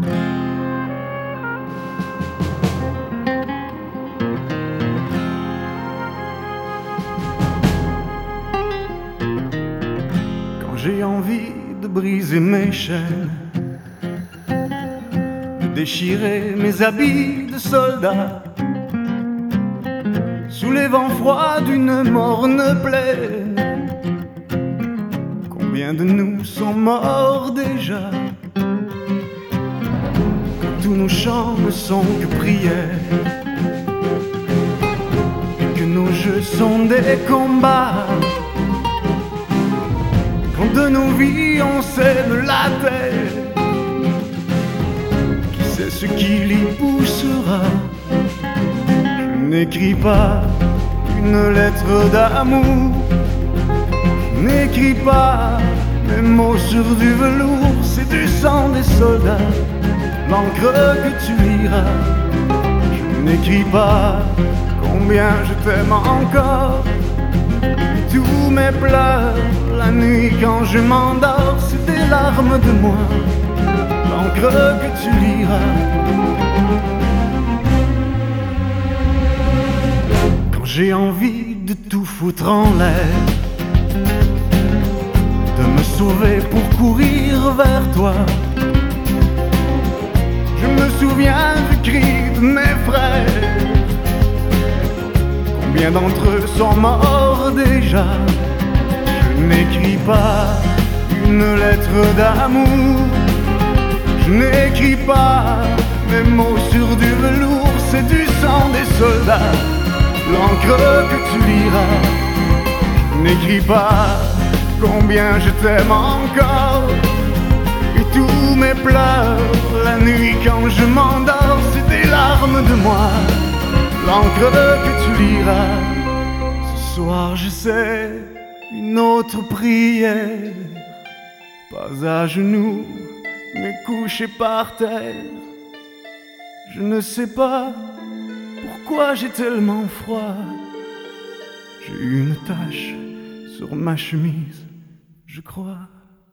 Quand j'ai envie de briser mes chaînes, de déchirer mes habits de soldat, sous les vents froids d'une morne plaine, combien de nous sont morts déjà? Quand tous nos chants ne sont que prières, et que nos jeux sont des combats, quand de nos vies on sème la terre, qui sait ce qui l'y poussera? Je n'écris pas une lettre d'amour, je n'écris pas mes mots sur du velours, c'est du sang des soldats, l'encre que tu liras. Je n'écris pas combien je t'aime encore, tous mes pleurs la nuit quand je m'endors, c'est des larmes de moi, l'encre que tu liras. Quand j'ai envie de tout foutre en l'air, de me sauver pour courir vers toi, je me souviens du cri de mes frères. Combien d'entre eux sont morts déjà? Je n'écris pas une lettre d'amour, je n'écris pas mes mots sur du velours, c'est du sang des soldats, l'encre que tu liras. Je n'écris pas combien je t'aime encore, et tous mes pleurs la nuit quand je m'endors, c'est des larmes de moi, l'encre que tu liras. Ce soir je sais une autre prière, pas à genoux mais couché par terre. Je ne sais pas pourquoi j'ai tellement froid, j'ai eu une tache sur ma chemise, je crois.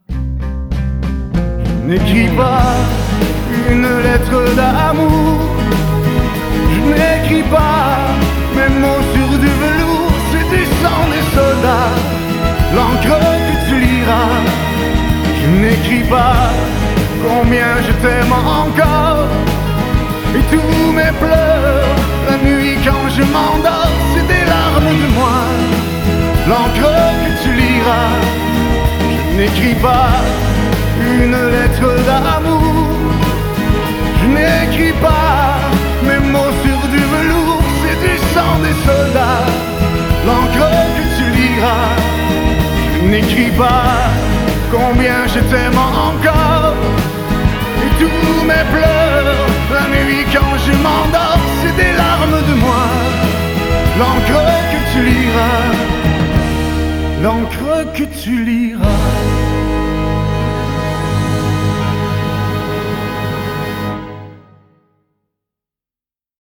Je n'écris pas une lettre d'amour, je n'écris pas mes mots sur du velours, c'est du sang des soldats, l'encre que tu liras. Je n'écris pas combien je t'aime encore, et tous mes pleurs la nuit quand je m'endors, c'est des larmes de moi, l'encre que tu liras. Je n'écris pas une lettre d'amour, je n'écris pas mes mots sur du velours, c'est du sang des soldats, l'encre que tu liras. Je n'écris pas combien je t'aime encore, et tous mes pleurs la nuit quand je m'endors, c'est des larmes de moi, l'encre que tu liras, l'encre que tu liras.